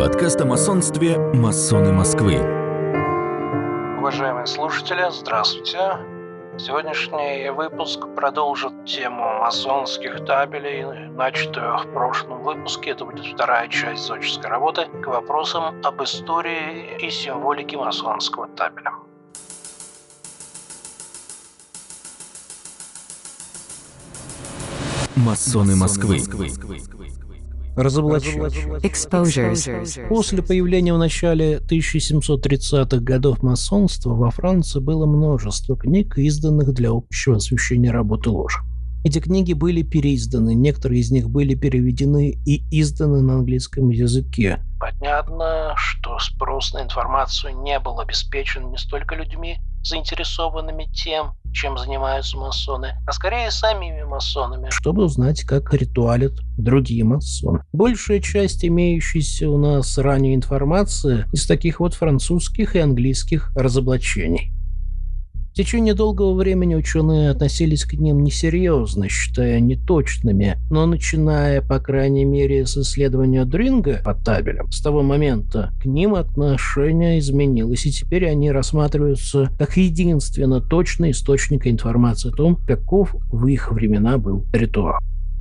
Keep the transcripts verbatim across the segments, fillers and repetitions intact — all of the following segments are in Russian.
Подкаст о масонстве «Масоны Москвы». Уважаемые слушатели, здравствуйте. Сегодняшний выпуск продолжит тему масонских табелей, начатую в прошлом выпуске. Это будет вторая часть зодческой работы к вопросам об истории и символике масонского табеля. Масоны Москвы. Разоблачение. Exposures. После появления в начале тысяча семьсот тридцатых годов масонства во Франции было множество книг, изданных для общего освещения работы ложи. Эти книги были переизданы, некоторые из них были переведены и изданы на английском языке. Понятно, что спрос на информацию не был обеспечен не столько людьми, заинтересованными тем, чем занимаются масоны, а скорее самими масонами, чтобы узнать, как ритуалят другие масоны. Большая часть имеющейся у нас ранее информации из таких вот французских и английских разоблачений. В течение долгого времени ученые относились к ним несерьезно, считая неточными, но начиная, по крайней мере, с исследования Дринга по табелям, с того момента к ним отношение изменилось, и теперь они рассматриваются как единственно точный источник информации о том, каков в их времена был ритуал.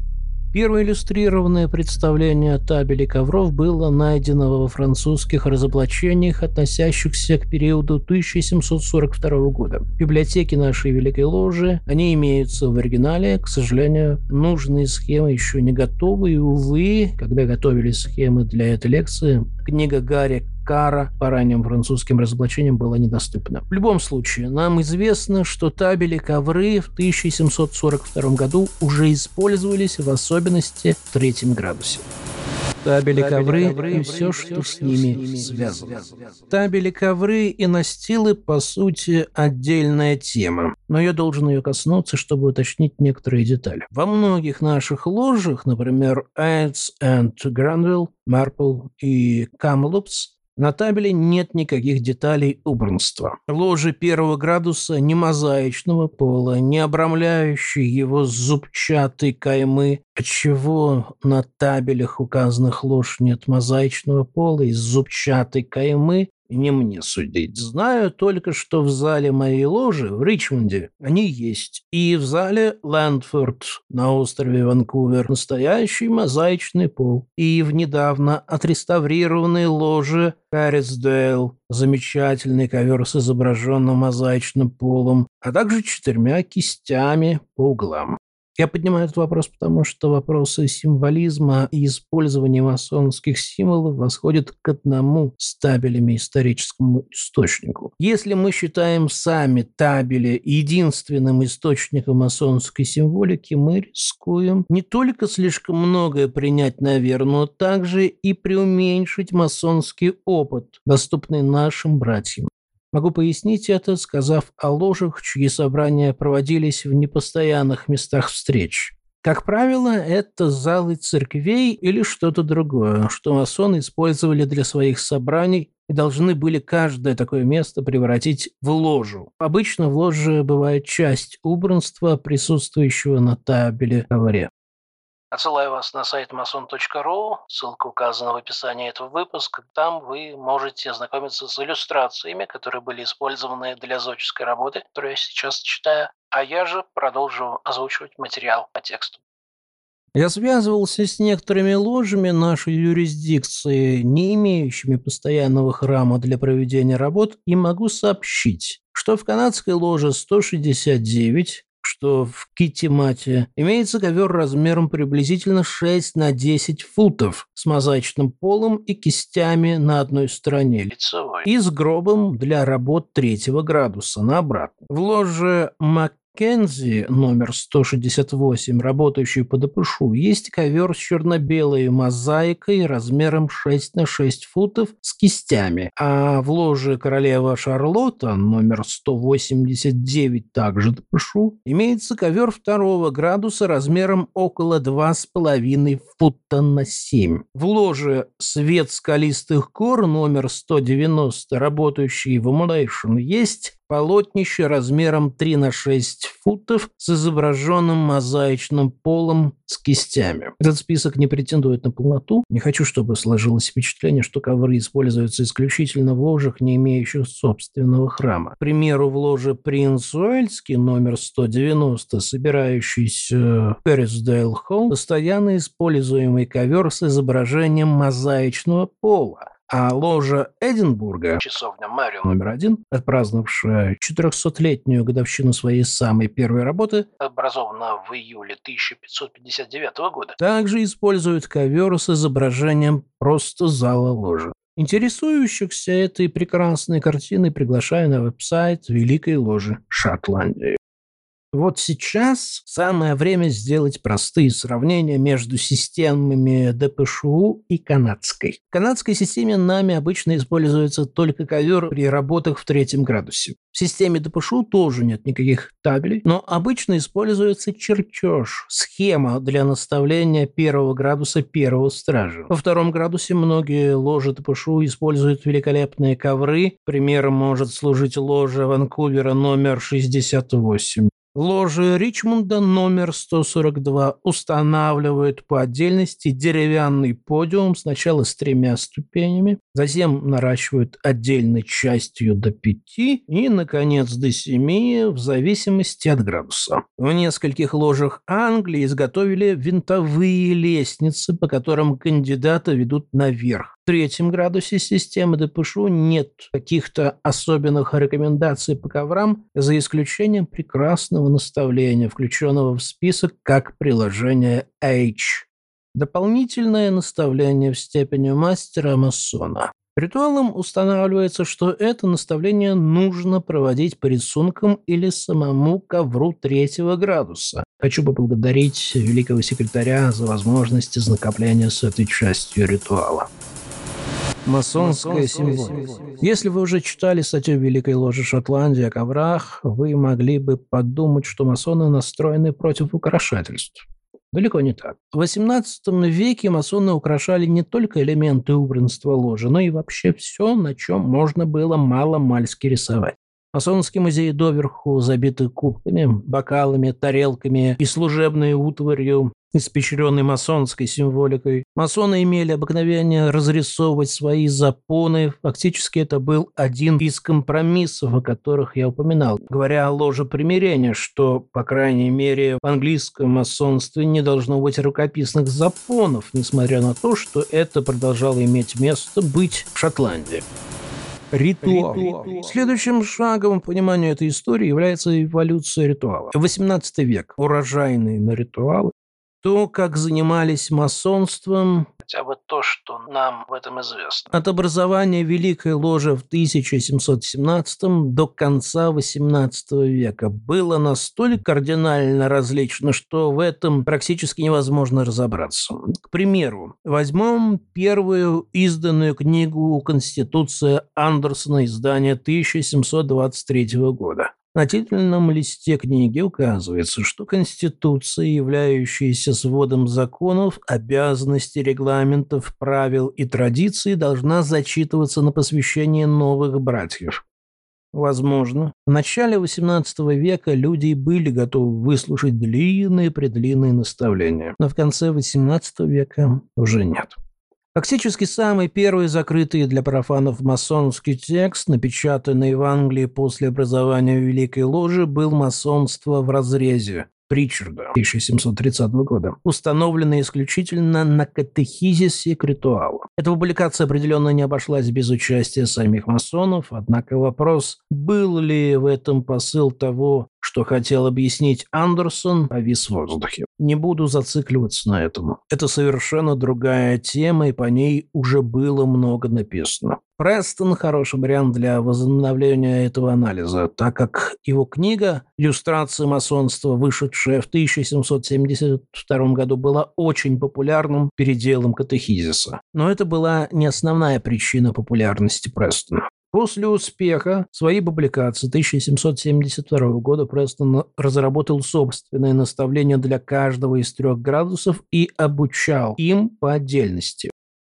Первое иллюстрированное представление о табеле ковров было найдено во французских разоблачениях, относящихся к периоду тысяча семьсот сорок второго года. В библиотеке нашей Великой Ложи они имеются в оригинале. К сожалению, нужные схемы еще не готовы, и, увы, когда готовились схемы для этой лекции, книга Гарри Кара по ранним французским разоблачениям была недоступна. В любом случае, нам известно, что табели ковры в тысяча семьсот сорок втором году уже использовались, в особенности в третьем градусе. Табели ковры и все, что с ними связано. Табели ковры и настилы, по сути, отдельная тема, но я должен ее коснуться, чтобы уточнить некоторые детали. Во многих наших ложах, например, Эйтс and Гранвилл, Марпл и Камлупс, на табеле нет никаких деталей убранства. Ложи первого градуса не мозаичного пола, не обрамляющие его зубчатой каймы, отчего на табелях указанных лож нет мозаичного пола и зубчатой каймы, не мне судить. Знаю только, что в зале моей ложи в Ричмонде они есть. И в зале Лэндфорд на острове Ванкувер настоящий мозаичный пол. И в недавно отреставрированной ложе Каррисдейл замечательный ковер с изображенным мозаичным полом, а также четырьмя кистями по углам. Я поднимаю этот вопрос, потому что вопросы символизма и использования масонских символов восходят к одному с табелями историческому источнику. Если мы считаем сами табели единственным источником масонской символики, мы рискуем не только слишком многое принять на веру, но также и преуменьшить масонский опыт, доступный нашим братьям. Могу пояснить это, сказав о ложах, чьи собрания проводились в непостоянных местах встреч. Как правило, это залы церквей или что-то другое, что масоны использовали для своих собраний и должны были каждое такое место превратить в ложу. Обычно в ложе бывает часть убранства, присутствующего на табеле ковре. Отсылаю вас на сайт масон точка ру, ссылка указана в описании этого выпуска. Там вы можете ознакомиться с иллюстрациями, которые были использованы для зодческой работы, которую я сейчас читаю, а я же продолжу озвучивать материал по тексту. Я связывался с некоторыми ложами нашей юрисдикции, не имеющими постоянного храма для проведения работ, и могу сообщить, что в канадской ложе сто шестьдесят девять, что в Китимате имеется ковер размером приблизительно шесть на десять футов с мозаичным полом и кистями на одной стороне лицевой и с гробом для работ третьего градуса на обратной. В ложе Маккензи номер сто шестьдесят восемь, работающий по ДПШУ, есть ковер с черно-белой мозаикой размером шесть на шесть футов с кистями, а в ложе королева Шарлотта номер сто восемьдесят девять, также ДПШУ, имеется ковер второго градуса размером около два с половиной фута на семь. В ложе Свет скалистых гор номер сто девяносто, работающий в Эмулейшн, есть полотнище размером три на шесть футов с изображенным мозаичным полом с кистями. Этот список не претендует на полноту. Не хочу, чтобы сложилось впечатление, что ковры используются исключительно в ложах, не имеющих собственного храма. К примеру, в ложе «Принц Уэльский» номер сто девяносто, собирающийся в Перисдейл Холл, постоянно используемый ковер с изображением мозаичного пола. А ложа Эдинбурга, часовня Марио номер один, отпраздновавшая четырехсотлетнюю годовщину своей самой первой работы, образована в июле тысяча пятьсот пятьдесят девятого года, также использует ковер с изображением просто зала ложи. Интересующихся этой прекрасной картиной приглашаю на веб-сайт Великой Ложи Шотландии. Вот сейчас самое время сделать простые сравнения между системами ДПШУ и канадской. В канадской системе нами обычно используется только ковер при работах в третьем градусе. В системе ДПШУ тоже нет никаких табелей, но обычно используется чертеж, схема для наставления первого градуса первого стража. Во втором градусе многие ложи ДПШУ используют великолепные ковры. Примером может служить ложа Ванкувера номер шестьдесят восемь. Ложи Ричмонда номер сто сорок два устанавливают по отдельности деревянный подиум сначала с тремя ступенями, затем наращивают отдельной частью до пяти и, наконец, до семи в зависимости от градуса. В нескольких ложах Англии изготовили винтовые лестницы, по которым кандидата ведут наверх. В третьем градусе системы ДПШУ нет каких-то особенных рекомендаций по коврам, за исключением прекрасного наставления, включенного в список как приложение H. Дополнительное наставление в степени мастера-масона. Ритуалом устанавливается, что это наставление нужно проводить по рисункам или самому ковру третьего градуса. Хочу поблагодарить великого секретаря за возможность ознакомления с этой частью ритуала. Масонская символика. Если вы уже читали статью Великой Ложи Шотландии о коврах, вы могли бы подумать, что масоны настроены против украшательств. Далеко не так. В восемнадцатом веке масоны украшали не только элементы убранства ложи, но и вообще все, на чем можно было мало-мальски рисовать. Масонские музеи доверху забиты кубками, бокалами, тарелками и служебной утварью, испещренной масонской символикой. Масоны имели обыкновение разрисовывать свои запоны. Фактически это был один из компромиссов, о которых я упоминал, говоря о ложе примирения, что, по крайней мере, в английском масонстве не должно быть рукописных запонов, несмотря на то, что это продолжало иметь место быть в Шотландии. Ритуал. Ритуал. Следующим шагом в понимании этой истории является эволюция ритуала. восемнадцатый век. Урожайный на ритуалы. То, как занимались масонством, хотя бы то, что нам в этом известно. От образования Великой Ложи в тысяча семьсот семнадцатом до конца восемнадцатого века было настолько кардинально различно, что в этом практически невозможно разобраться. К примеру, возьмем первую изданную книгу «Конституция» Андерсона, издания тысяча семьсот двадцать третьего года. На титульном листе книги указывается, что Конституция, являющаяся сводом законов, обязанностей, регламентов, правил и традиций, должна зачитываться на посвящение новых братьев. Возможно, в начале восемнадцатого века люди и были готовы выслушать длинные-предлинные наставления, но в конце восемнадцатого века уже нет. Фактически самый первый закрытый для профанов масонский текст, напечатанный в Англии после образования Великой Ложи, был «Масонство в разрезе» Причарда тысяча семьсот тридцатого года, установленный исключительно на катехизисе к ритуалу. Эта публикация определенно не обошлась без участия самих масонов, однако вопрос, был ли в этом посыл того, что хотел объяснить Андерсон, повис в воздухе. Не буду зацикливаться на этом. Это совершенно другая тема, и по ней уже было много написано. Престон – хороший вариант для возобновления этого анализа, так как его книга «Иллюстрация масонства», вышедшая в тысяча семьсот семьдесят втором году, была очень популярным переделом катехизиса. Но это была не основная причина популярности Престона. После успеха своей публикации тысяча семьсот семьдесят второго года Престон разработал собственные наставления для каждого из трех градусов и обучал им по отдельности.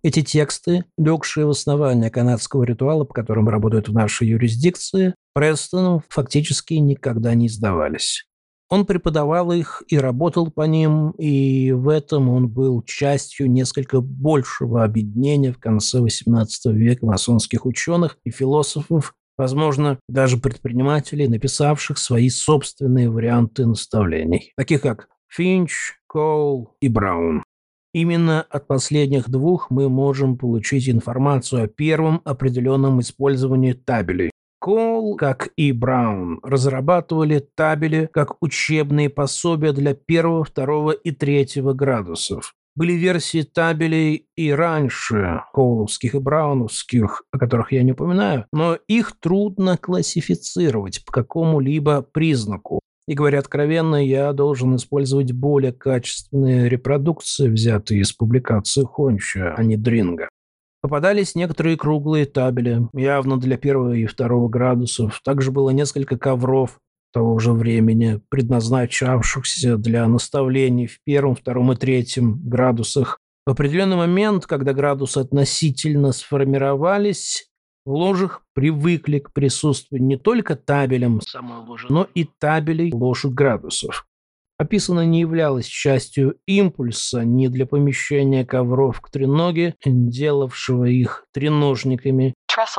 Эти тексты, легшие в основание канадского ритуала, по которым работают в нашей юрисдикции, Престоном фактически никогда не издавались. Он преподавал их и работал по ним, и в этом он был частью несколько большего объединения в конце восемнадцатого века масонских ученых и философов, возможно, даже предпринимателей, написавших свои собственные варианты наставлений, таких как Финч, Коул и Браун. Именно от последних двух мы можем получить информацию о первом определенном использовании табелей. Коул, как и Браун, разрабатывали табели как учебные пособия для первого, второго и третьего градусов. Были версии табелей и раньше, коуловских и брауновских, о которых я не упоминаю, но их трудно классифицировать по какому-либо признаку. И, говоря откровенно, я должен использовать более качественные репродукции, взятые из публикации Хонча, а не Дринга. Попадались некоторые круглые табели, явно для первого и второго градусов. Также было несколько ковров того же времени, предназначавшихся для наставлений в первом, втором и третьем градусах. В определенный момент, когда градусы относительно сформировались, в ложах привыкли к присутствию не только табелем самой ложи, но и табелей ложек градусов. Описано не являлось частью импульса ни для помещения ковров к треноге, делавшего их треножниками,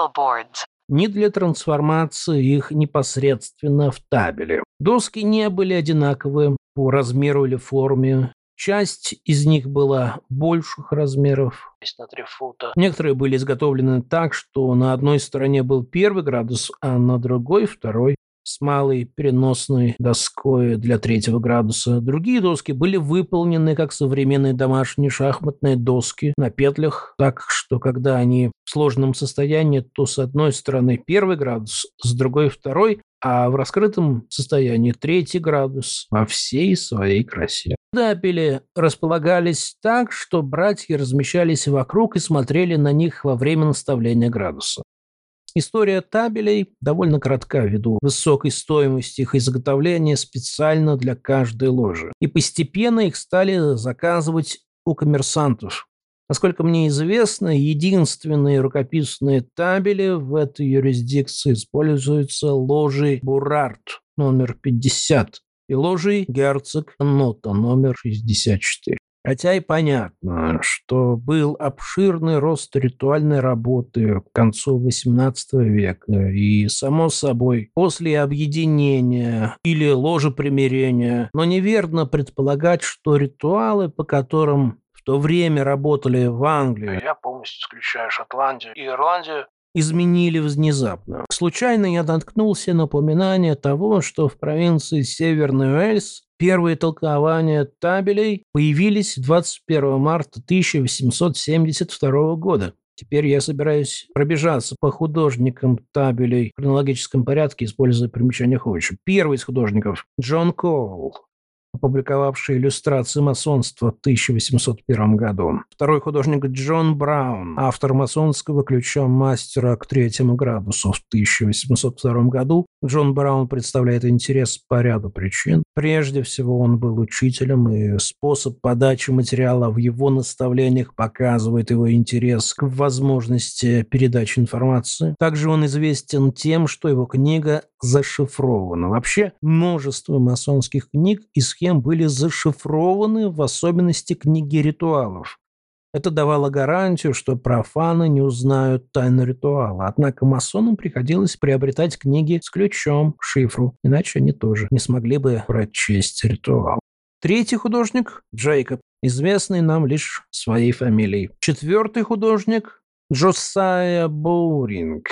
ни для трансформации их непосредственно в табели. Доски не были одинаковы по размеру или форме. Часть из них была больших размеров. На три фута. Некоторые были изготовлены так, что на одной стороне был первый градус, а на другой – второй, с малой переносной доской для третьего градуса. Другие доски были выполнены как современные домашние шахматные доски на петлях, так что когда они в сложном состоянии, то с одной стороны первый градус, с другой – второй, а в раскрытом состоянии третий градус во всей своей красе. Табели располагались так, что братья размещались вокруг и смотрели на них во время наставления градуса. История табелей довольно коротка ввиду высокой стоимости их изготовления специально для каждой ложи. И постепенно их стали заказывать у коммерсантов. Насколько мне известно, единственные рукописные табели в этой юрисдикции используются ложей Бурард номер пятьдесят и ложей Герцог Нота номер шестьдесят четыре. Хотя и понятно, что был обширный рост ритуальной работы к концу восемнадцатого века, и, само собой, после объединения или ложи примирения, но неверно предполагать, что ритуалы, по которым в то время работали в Англии, Я полностью исключаю Шотландию и Ирландию, изменили внезапно. Случайно я наткнулся на упоминание того, что в провинции Северный Уэльс первые толкования табелей появились двадцать первого марта тысяча восемьсот семьдесят второго года. Теперь я собираюсь пробежаться по художникам табелей в хронологическом порядке, используя примечание Хойча. Первый из художников – Джон Коул, опубликовавший иллюстрации масонства в тысяча восемьсот первом году. Второй художник Джон Браун, автор масонского ключа мастера к третьему градусу в тысяча восемьсот втором году. Джон Браун представляет интерес по ряду причин. Прежде всего, он был учителем, и способ подачи материала в его наставлениях показывает его интерес к возможности передачи информации. Также он известен тем, что его книга зашифрована. Вообще, множество масонских книг и схем были зашифрованы, в особенности книги ритуалов. Это давало гарантию, что профаны не узнают тайну ритуала. Однако масонам приходилось приобретать книги с ключом к шифру, иначе они тоже не смогли бы прочесть ритуал. Третий художник – Джейкоб, известный нам лишь своей фамилией. Четвертый художник – Джосайя Боуринг.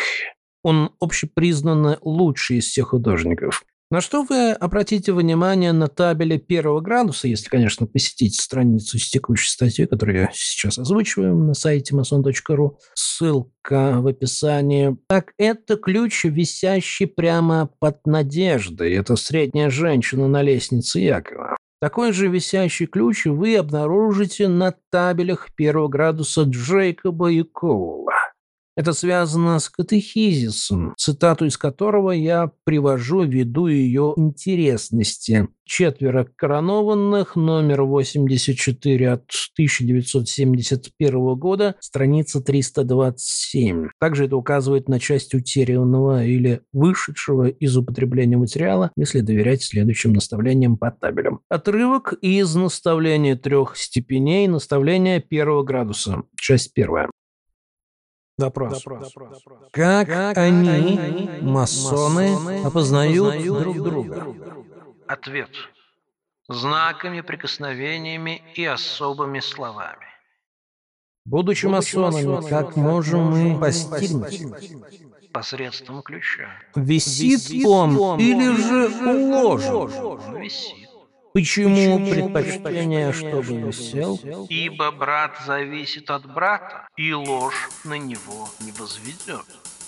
Он общепризнанно лучший из всех художников. На что вы обратите внимание на табели первого градуса, если, конечно, посетите страницу с текущей статьей, которую я сейчас озвучиваю на сайте масон точка ру, ссылка в описании. Так, это ключ, висящий прямо под Надеждой. Это средняя женщина на лестнице Якова. Такой же висящий ключ вы обнаружите на табелях первого градуса Джейкоба и Коула. Это связано с катехизисом, цитату из которого я привожу ввиду ее интересности. «Четверо коронованных», номер восемьдесят четыре от тысяча девятьсот семьдесят первого года, страница триста двадцать семь. Также это указывает на часть утерянного или вышедшего из употребления материала, если доверять следующим наставлениям по табелям. Отрывок из наставления трех степеней, наставления первого градуса, часть первая. Вопрос. Как, как они, масоны, опознают друг друга? Ответ. Знаками, прикосновениями и особыми словами. Будучи масонами, как можем мы постигнуть? Посредством ключа. Висит он или же уложен? Он висит. Почему предпочтение, чтобы висел? Ибо брат зависит от брата, и ложь на него не возведет.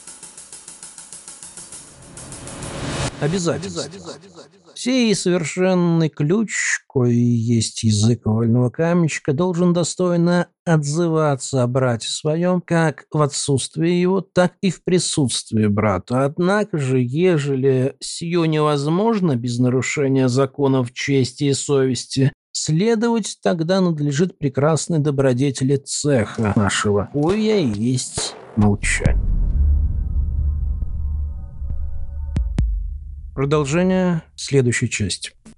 Обязательно. Сей совершенный ключ, кой есть язык вольного каменщика, должен достойно отзываться о брате своем, как в отсутствии его, так и в присутствии брата. Однако же, ежели сие невозможно без нарушения законов чести и совести, следовать тогда надлежит прекрасной добродетели цеха нашего, коя и есть молчание. Продолжение следующей части.